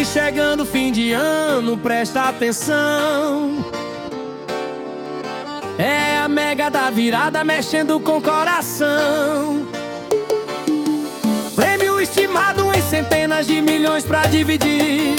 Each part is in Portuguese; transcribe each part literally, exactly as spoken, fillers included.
chegando fim de ano, presta atenção. É a mega da virada mexendo com o coração. Prêmio estimado em centenas de milhões pra dividir.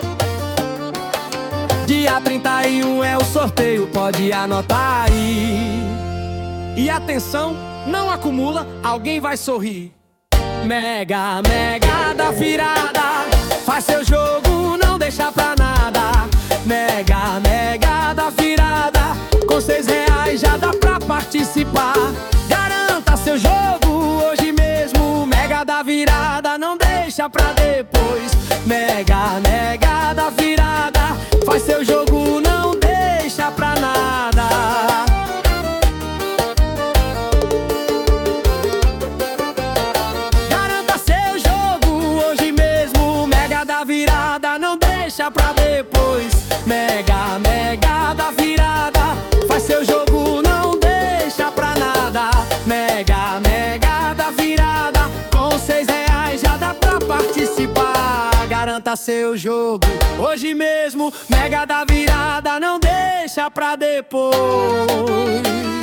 Dia trinta e um é o sorteio, pode anotar aí. E atenção, não acumula, alguém vai sorrir. Mega, mega da virada, faz seu jogo, não deixa pra nada. Mega, mega da virada, com seis reais já dá pra participar. Garanta seu jogo hoje mesmo. Mega da virada, não deixa pra depois. Mega, mega da virada, faz seu jogo, não deixa pra nada. Garanta seu jogo hoje mesmo. Mega da virada, não deixa pra depois. Mega, mega da virada, faz seu jogo, não deixa pra nada. Mega, mega da virada, com seis reais já dá pra participar. Garanta seu jogo hoje mesmo. Mega da virada, não deixa pra depois.